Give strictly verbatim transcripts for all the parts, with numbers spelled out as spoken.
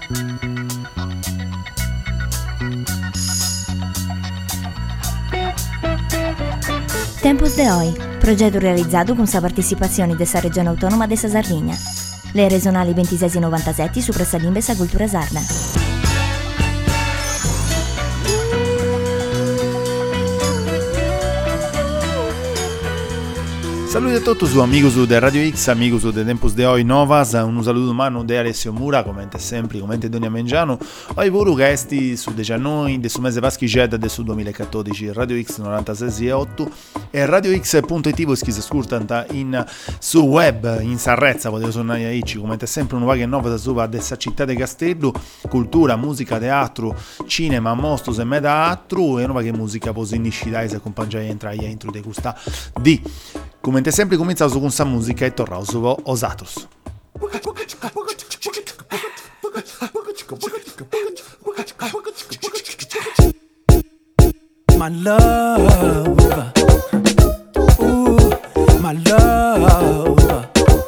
Tempos de Hoy, projeto realizzato con la partecipazione della Regione Autonoma de Sardegna. Le regionali ventisei e novantasette su Pressalimbe e sa cultura sarda. Saluti a tutti su amigos de Radio X, amigos de Tempos de Hoy Novas, un saluto umano de Alessio Mura, come sempre, come Donia Mengiano, ai vuru gesti su diciannove, de su mese Vaschigeda de su duemilaquattordici, Radio X novantasei e otto e Radio X punto it voi si ascoltano in su web, in Sarrezza, potete suonare a Ici, come sempre un vaga nuova da suva dessa città de Castello, cultura, musica, teatro, cinema, mostros e meda-atru, e una vaga musica posinisci dai se accompagnai a entrare intro di questa di. Come sempre cominciamo con questa musica e torniamo su Osatros. My love, ooh, my love.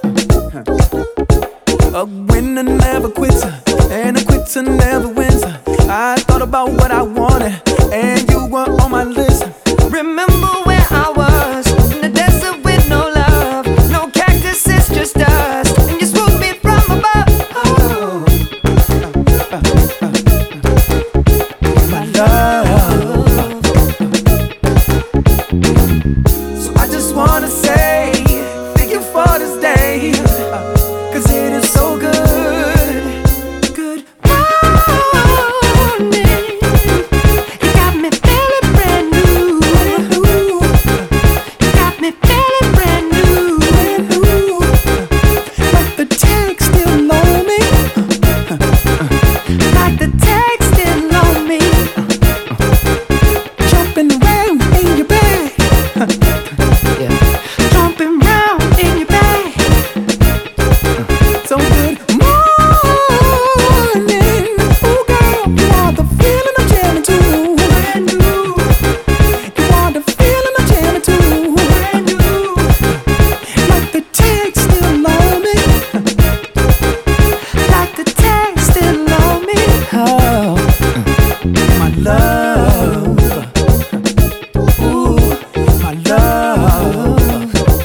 A winner never quits, and a quitter never wins. I thought about what I wanted, and you were on my list. Remember where I was, in the desert with no love, no cactuses, just dust, and you swooped me from above. Oh, my love. So I just wanna say thank you for this day, 'cause it is so good, good morning. You got me feeling brand new. You got me feeling brand new. Like the text still on me. Like the text still on me. Jumping around in your bed. Jumping round in your bed. So good morning. Ooh, girl, you are the feeling I'm jamming to. Brand new. You are the feeling I'm jamming to. Brand new. Like the text still on me. Like the text still on me. Oh, my love. Ooh, my love.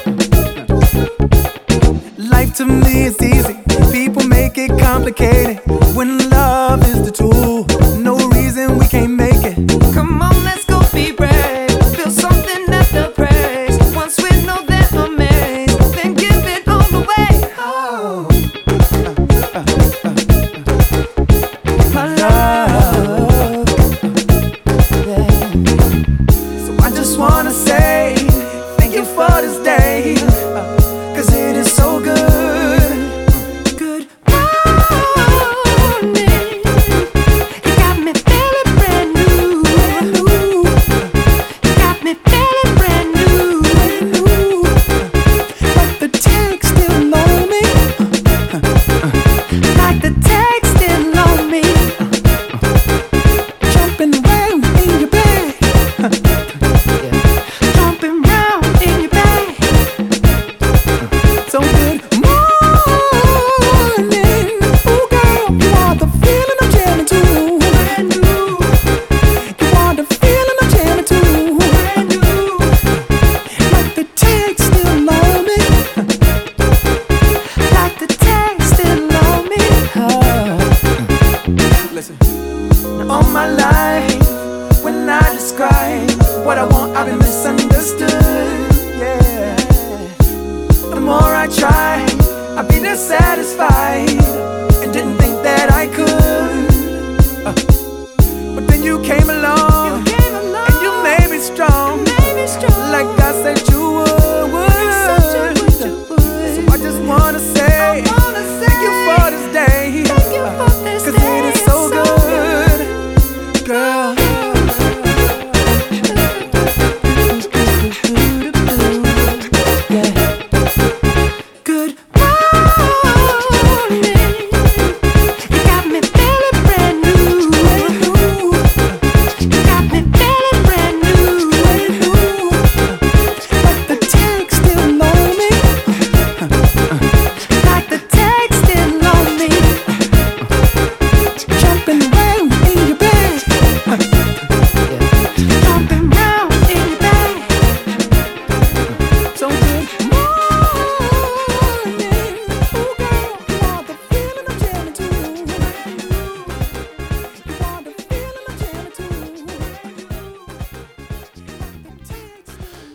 Life to me is easy. People make it complicated. When love is the tool, no reason we can't make it. Come on, let's go be brave. Feel something at the praise. Once we know that amazed, then give it all the way. Oh, my love. Yeah. So I just wanna say thank you for this day, 'cause it is so good, good morning. You got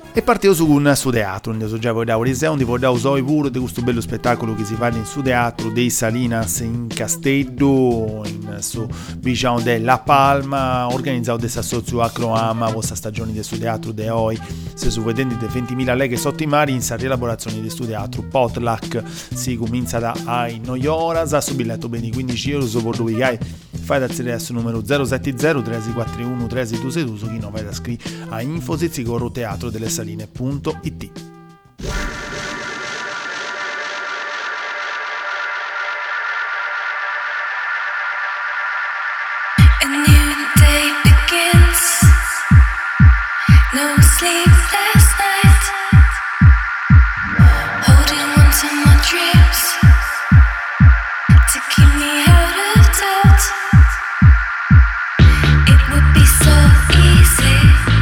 E partiamo su con su teatro, ne so già voi da Oriseo, di voi da Usoi pure di questo bello spettacolo che si fa in su teatro dei Salinas in Castello, in su diciamo della Palma, organizzato da Sassozio Acroama, questa stagione del su teatro de Oi, se su vedendo di ventimila leghe sotto i mari in sa rielaborazione del su teatro, Potluck, si comincia da ai Noioras, su biglietto bene quindici euro, su porto vigai, fai da zero su numero zero sette zero tre quattro uno tre due sei due, su chi non vai da scrivere a infosizigoro teatro delle saline punto it. A new day begins. No sleep last night. Holding on to my dreams to keep me out of doubt. It would be so easy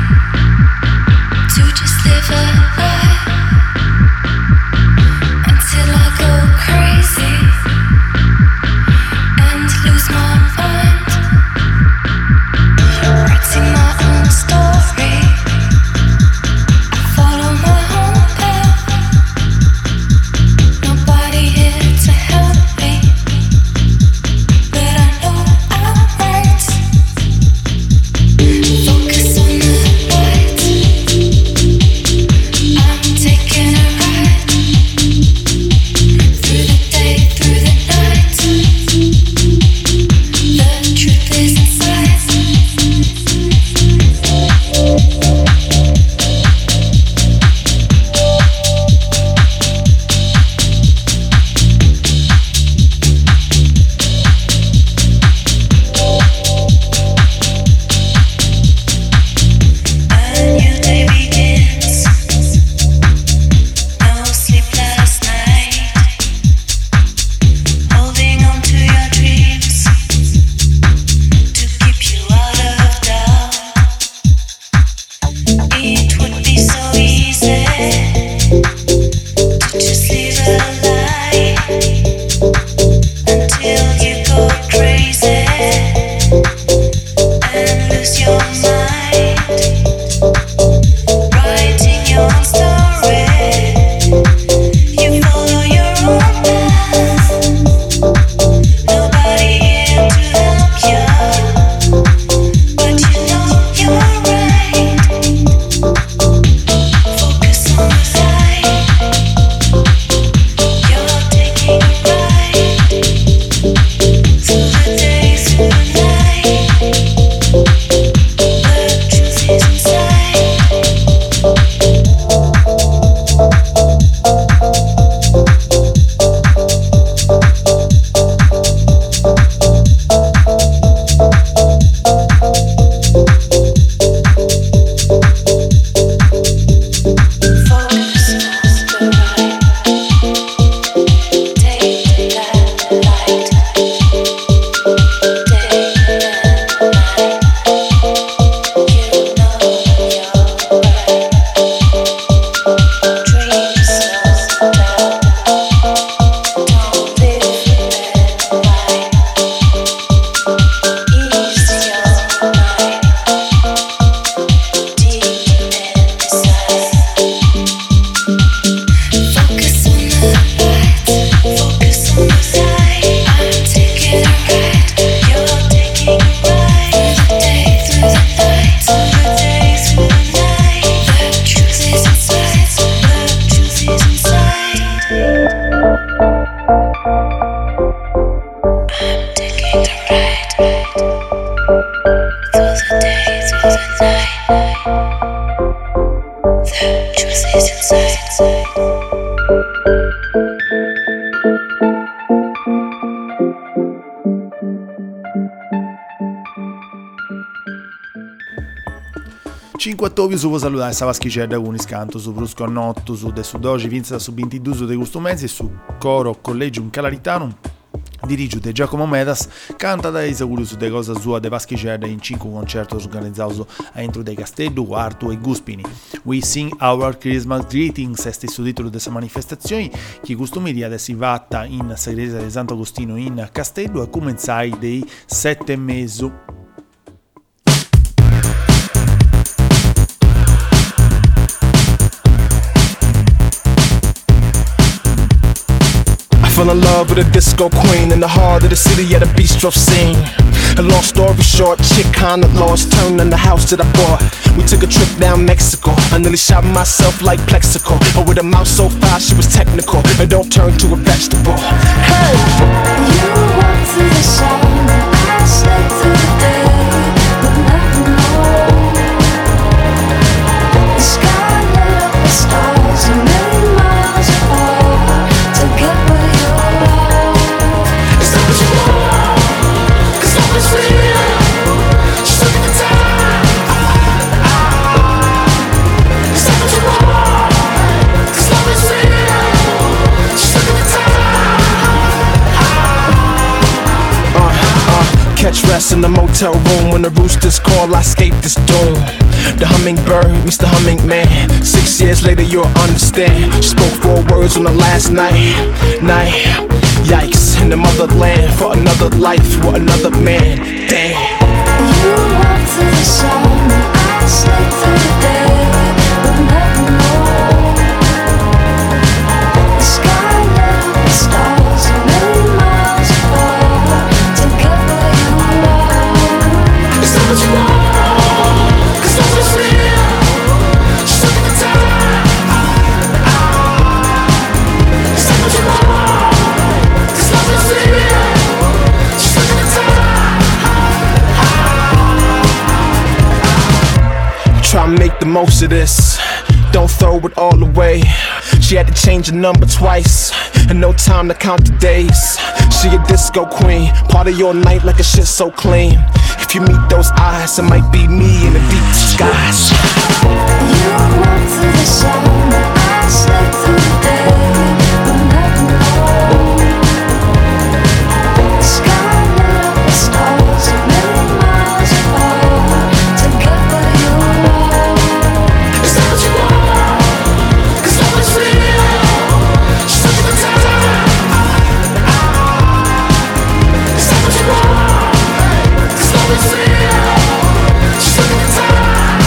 to just live a lie until I go crazy and lose my mind, writing my own story. I follow my own path, nobody here to help me, but I know I'm right. Focus on the light, I'm taking a ride through the day, through the night. The truth is inside. A new day begins. No sleep last night. Holding on to your dreams to keep you out of doubt. It would be so easy to just live a lie until you go crazy and lose your mind, writing your own story. You follow your own path, nobody here to help you, but you know you're right. Focus on the light, you're taking a ride through the day, through the night. The truth is inside. Focus on the right, take that light, day and night. You know you're right. Dreams slow down, don't live that lie. Ease your mind, deep inside. Focus on the light, focus on the light. I'm taking a ride, you're taking a ride. Through the day, through the night, through the day, through the night. The truth is inside, the truth is inside. I'm taking a ride through the day, through the night. The truth is inside. cinque ottobre su può salutare sa vaschicedda con iscanto su Brusconnotto su de su doci vinza su ventidue su de questo mese su coro collegium calaritanum dirige de Giacomo Medas canta da esaurio su de cosa sua de vaschicedda in cinque concerti organizzati a entro de Castello, Quarto e Guspini. We Sing Our Christmas Greetings è il titolo dessa manifestazione che costumi di adesso fatta in Segreteria di Sant'Agostino in Castello e cominciai dei sette e mezzo. Fell in love with a disco queen in the heart of the city at a bistro scene. A long story short, chick kinda lost, turned in the house that I bought. We took a trip down Mexico. I nearly shot myself like Plexico. But with a mouth so fine, she was technical. And don't turn to a vegetable. Hey! You walk through the sun, I slip through the day, but never know. The sky lit up with stars a million miles apart to get where you are. It's not what you want, 'cause love is real. Just look at the time. It's not what you want, 'cause love is real. Just look at the time. Uh, uh, catch rest in the motel room. When the roosters call, I escape this doom. The hummingbird meets the humming man. Six years later you'll understand. She spoke four words on the last night. Night, yikes, in the motherland. For another life, for another man. Damn. You walk through the sun, I slip through the day, but never know. The sky lit up with stars a million miles apart to get where you are. It's not what you want, 'cause love is real. Just look at the time. It's not what you want, 'cause love is real. Just look at the time. Try and make the most of this. Don't throw it all away. She had to change the number twice, and no time to count the days. She a disco queen, part of your night like a shit so clean. If you meet those eyes, it might be me in a deep disguise. You walk through the sun, I slip through the day, but never know. The sky lit up with stars a million miles apart to get where you are. It's not what you want, 'cause love is real. Just look at the time. It's not what you want, 'cause love is real. Just look at the time.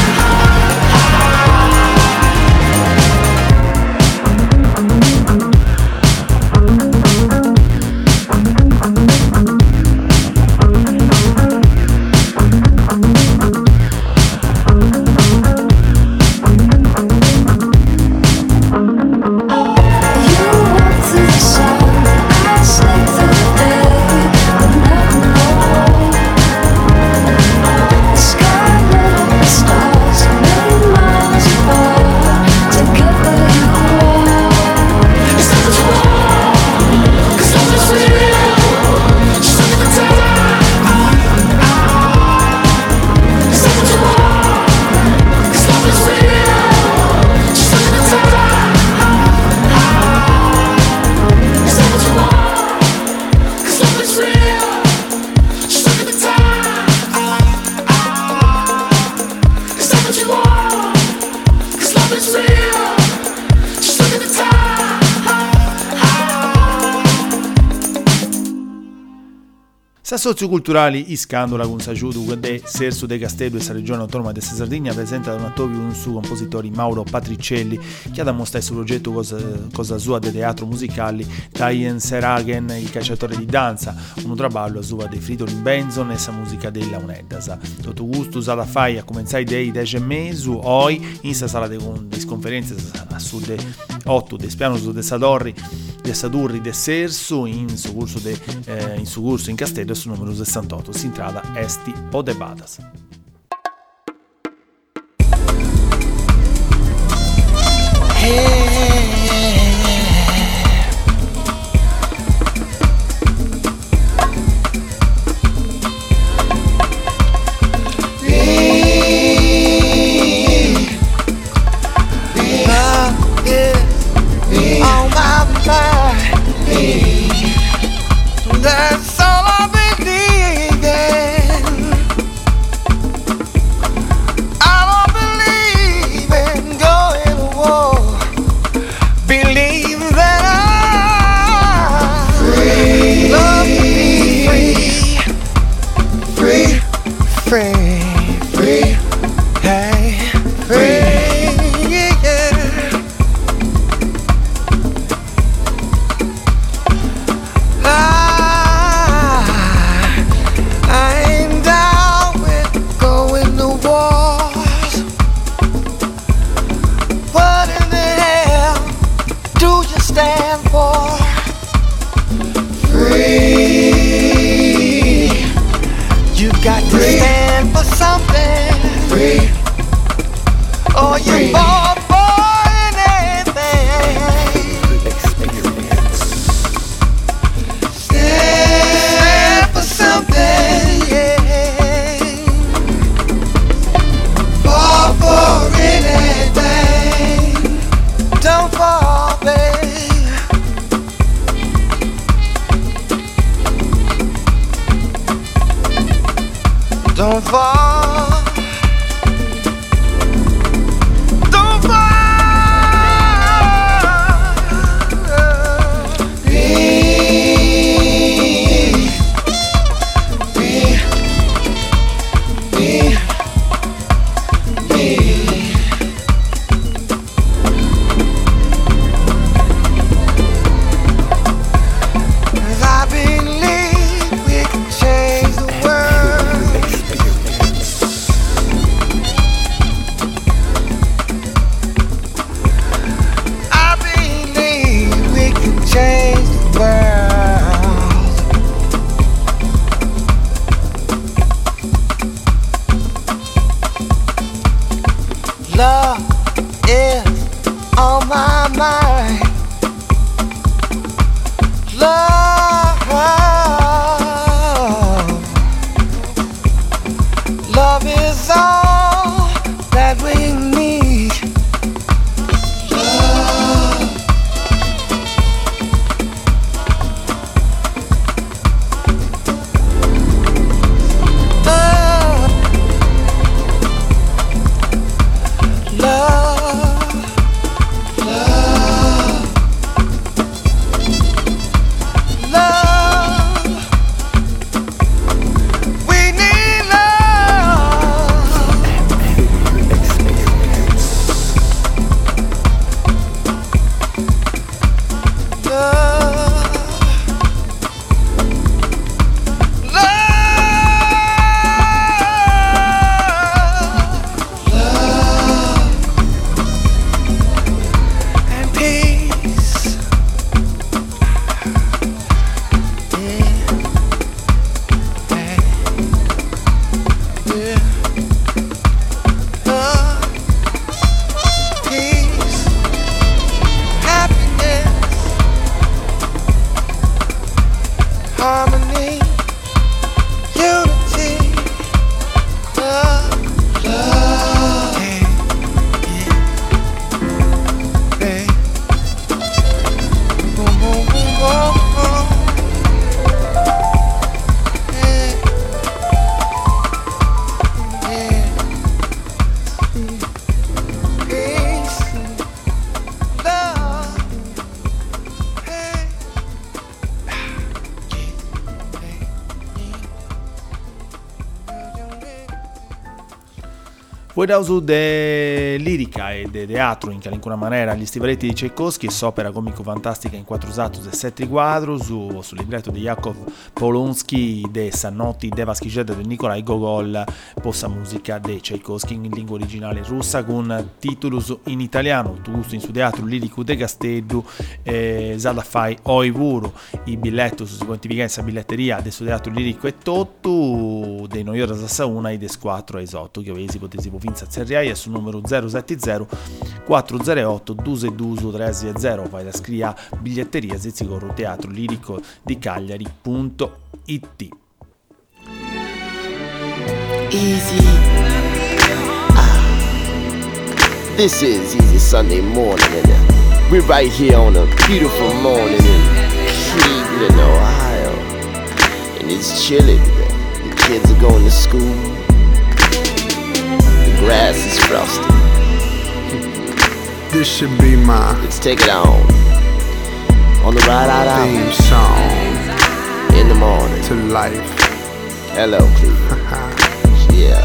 You walk through the sun, I slip through the day, but never know. The sky lit up with stars a million miles apart to get where you are. It's not what you want, 'cause love is real. Just look at the time. It's not what you want, 'cause love is real. Just look at the time. It's not what you want, 'cause love is real. Just look at the time. It's not what you want, 'cause love is real. Just look at the time. Sa socioculturali iscandula con sagiudu de Sersu de Castello e sa regione autonoma della Sardegna presenta un attovi un su compositori Mauro Patricelli che ha da mostrare sul progetto cosa, cosa sua de teatro musicali Diane Seragen, il cacciatore di danza, un traballo a sua dei Fridolin Benson e sa musica della Uneddasa. Tutto gusto usata fai a comenzare dei dieci e mezzo oi in sta sala di conferenze a sud de otto de spiano su de Sadorri de Sadurri de Sersu in su corso de eh, in su corso in Castello su numero sessantotto si intrada esti Podebadas. That's all I've been needing. Don't fall, don't fall. Poi su de lirica e de teatro in qualunque maniera gli stivaletti di Tchaikovsky è opera comico-fantastica in quattro status e sette quadros su, sul libretto di Yakov Polonsky de Sannotti Deva Schigeda di Nikolai Gogol possa musica de Tchaikovsky in lingua originale russa con titolus in italiano tu gusto in su teatro lirico de Castello eh, Zada fai oi vuru i biglietto su quantificanza biglietteria de su teatro lirico e totto de Noiora Sassauna e de quattro e otto che avesi potesi Finza Zerriaia sul numero zero sette zero quattro zero otto due due tre zero vai da scrivere biglietteria Zizzicorro Teatro Lirico di Cagliari.it. Easy. Ah. This is Easy Sunday morning and we're right here on a beautiful morning in Cleveland, Ohio. And it's chilly today. The kids are going to school. Grass is frosty. This should be my Let's take it on. On the ride out out. theme song In the morning. to life. Hello, Cleveland. Yeah.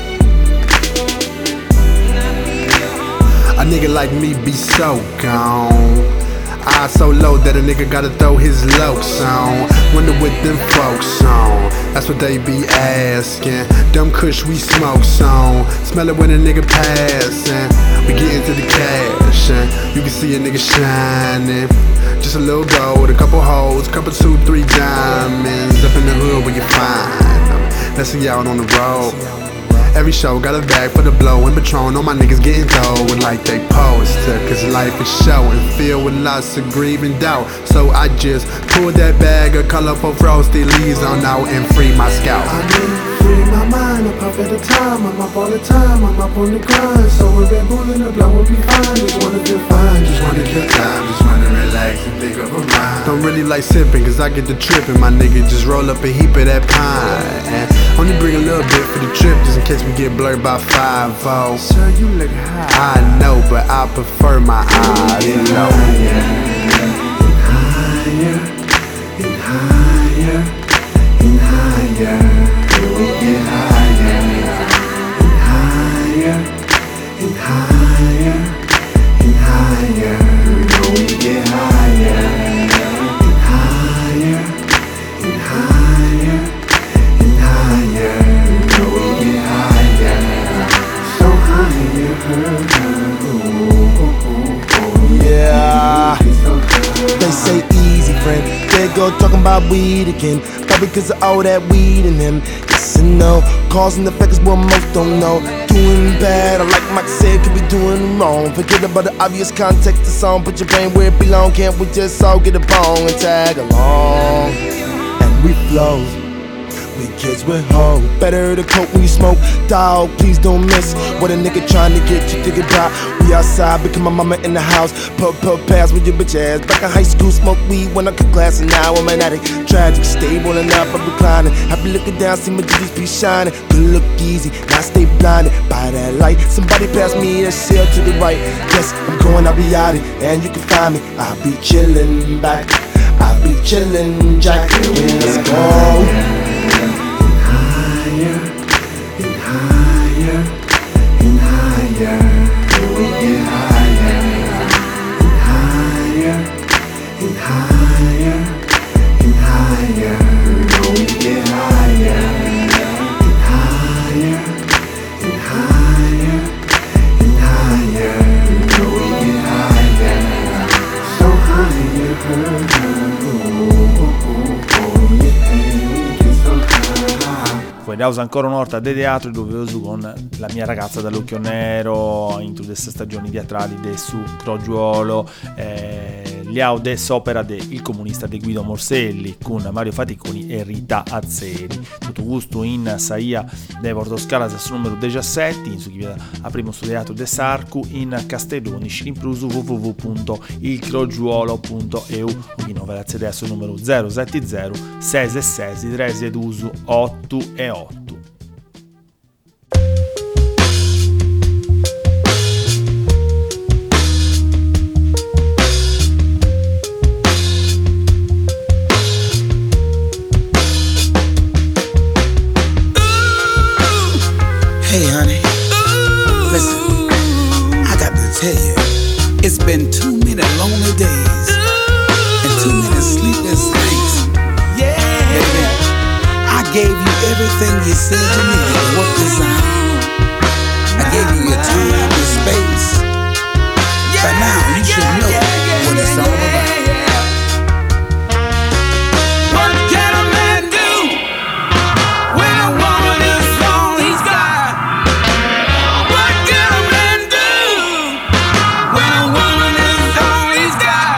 A nigga like me be so gone. Eyes so low that a nigga gotta throw his lokes on. Wonder what them folks on. That's what they be asking. Dumb kush we smoke on. Smell it when a nigga passing. We get into the cash and you can see a nigga shining. Just a little gold, a couple hoes, couple two, three diamonds. Up in the hood where you find them. Let's see y'all on the road. Every show got a bag for the blow and Patron on my niggas getting dough like they posed to. Cause life is show and filled with lots of grief and doubt. So I just pulled that bag of colorful frosty leaves on out and free my scalp. I need to free my mind, I'm puff at a time. I'm up all the time, I'm up on the grind. So a Red Bull and the blow will be fine. Just wanna feel fine, just wanna feel time. Just wanna relax and think of a mind. Don't really like sipping cause I get the tripping. My nigga just roll up a heap of that pine and only bring a little bit for the trip just in case we get blurred by five oh. Sir, you look high. I know, but I prefer my eyes low. And higher, and higher, and higher. Till we get higher, and higher, and higher, and higher. Till we get higher, and higher, and higher, and higher. Till we get higher, so higher. Yeah, they say easy, friend. They go talking about weed again. Probably cause of all that weed in them. Yes and no, cause and effect is what most don't know. Doing bad, or like Mike said, could be doing wrong. Forget about the obvious context of the song. Put your brain where it belong. Can't we just all get a bong and tag along? And we flow. We kids with hope. Better to cope when you smoke. Dog, please don't miss what a nigga trying to get you thinking about. We outside, become my mama in the house. Put, put pass with your bitch ass. Back in high school, smoke weed when I could glass. And now I'm an addict. Tragic, stable and up, I'm reclining. I be looking down, see my G's be shining. Could look easy, now stay blinded by that light. Somebody pass me a shell to the right. Yes, I'm going, I'll be out it, and you can find me. I'll be chillin' back. I'll be chillin', Jack. Let's go. And higher, and higher, till we get higher, and higher, and higher, and higher, till we get higher, and higher, and higher, and higher, till we get higher, so higher. Poi House ancora una volta de teatro dove su con la mia ragazza dall'occhio nero in tutte queste stagioni teatrali de su Crogiuolo, eh, Liao des opera de Il comunista di Guido Morselli con Mario Faticoni e Rita Azzeri. Tutto gusto in Saia de Portoscala su numero diciassette, in su chi vede a primo su teatro de Sarcu in Castelloni, Scimprusu w w w punto il crogiuolo punto e u o chi no per accedere sul numero zero sette zero sei sei sei tre due otto e otto. Hey honey, listen, I got to tell you, it's been too many lonely days and too many sleepless nights. Yeah, baby, I gave you everything you said you needed to work this out. I gave you your time and space, but now you should know what it's all about. What can a man do when a woman is all he's got? What can a man do when a woman is all he's got?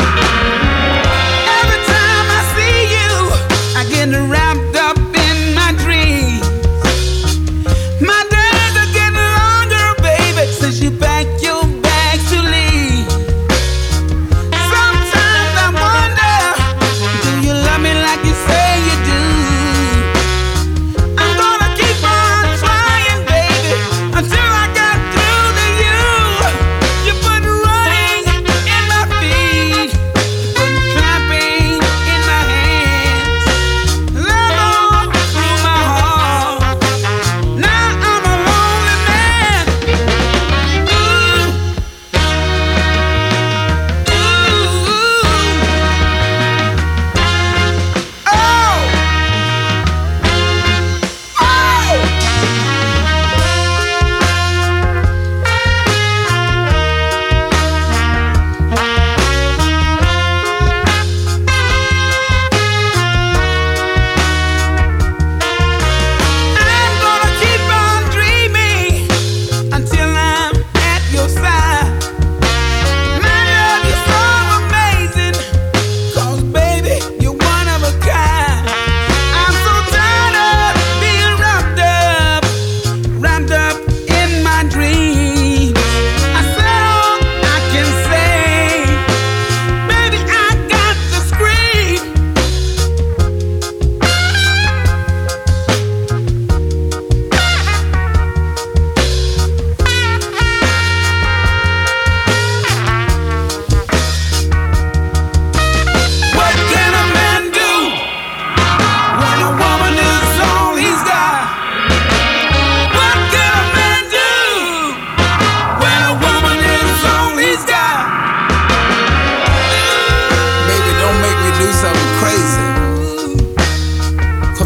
Every time I see you, I get wrapped up in my dreams. My days are getting longer, baby, since you packed your bags to leave.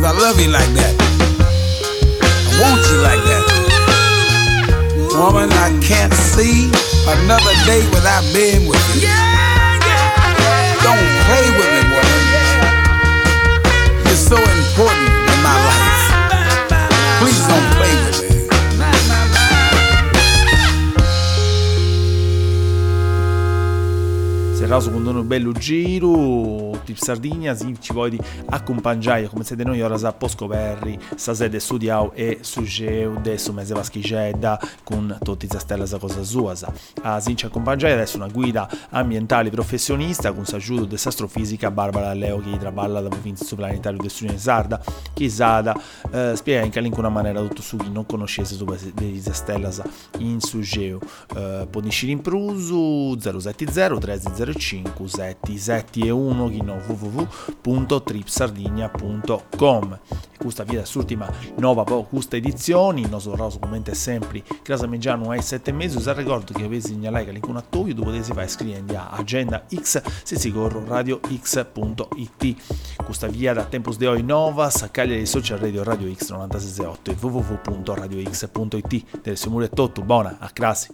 Cause I love you like that. I want you like that. Woman, I can't see another day without being with you. Don't play with me, woman. You're so important in my life. Please don't play with me. Serraso con un bello giro, Trip Sardigna, si ci vuoi accompagnare come siete noi ora a Poscoverri, sta sede studiao e sugeu adesso mese vaschigedda con tutti i stelle a cosa sua. A si ci accompagnare adesso una guida ambientale professionista con s'aiuto di astrofisica Barbara Leo che traballa da provincia su planetario di studio in Sarda, che Sada eh, spiega in una maniera tutto su chi non conoscesse su degli stelle in sugeu. Eh, può discire in prusu zero sette zero tre zero cinque sette sette uno che no w w w punto trip sardigna punto com. Questa via l'ultima nuova questa edizione, non so roso come sempre Casa Meggiano ai sette mesi, usa ricordo che avete segnalato che l'incuna attoio dove potete fare scrivendo a Agenda X se si corro radio x punto it. Questa via da Tempus de Oi Nova saccaglia dei social radio Radio X nove sei sei otto e w w w punto radio x punto it. Del Simone Totto, buona, a crasi.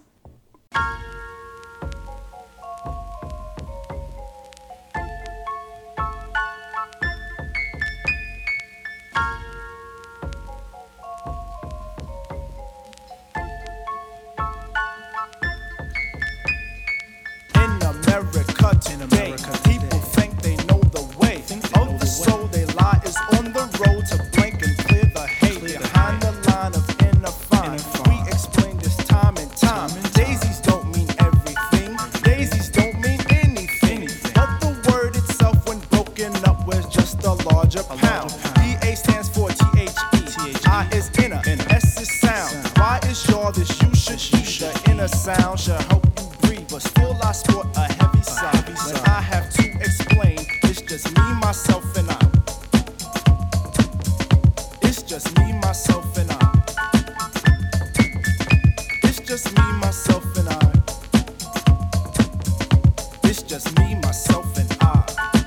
In America, people think they know the way of the soul. They lie is on the road to blank and clear the hate behind the line of inner fine. We explain this time and time. Daisies don't mean everything. Daisies don't mean anything. But the word itself, when broken up, was just a larger pound. D A stands for T H E. I is inner, S is sound. Y is yaw. This you should be. The inner sound should help you breathe, but still I sport a heavy side. When I have to explain, it's just me, myself, and I. It's just me, myself, and I. It's just me, myself, and I. It's just me, myself, and I.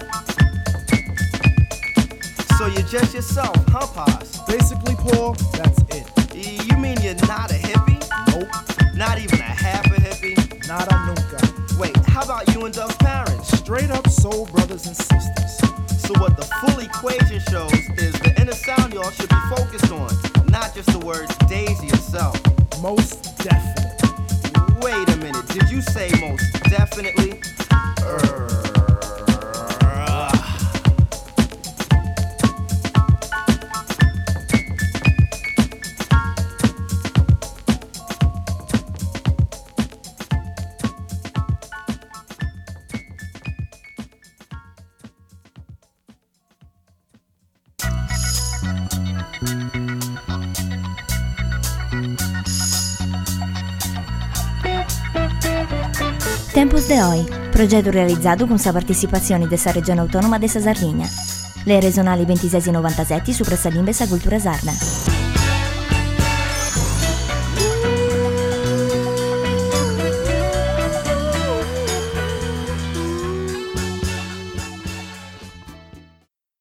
So you're just yourself, huh, Paz? Basically, Paul, that's it. You mean you're not a hippie? Nope. Not even a half a hippie? Nada nunca. Wait, how about you and Dove's parents? Straight up soul brothers and sisters. So what the full equation shows is the inner sound y'all should be focused on, not just the word Daisy itself. Most definitely. Wait a minute, did you say most definitely? Uh, Tempus de Oi, progetto realizzato con la partecipazione della Regione Autonoma della Sardegna. Le regionali ventisei novantasette su Pressa Limbes a Cultura Sarda.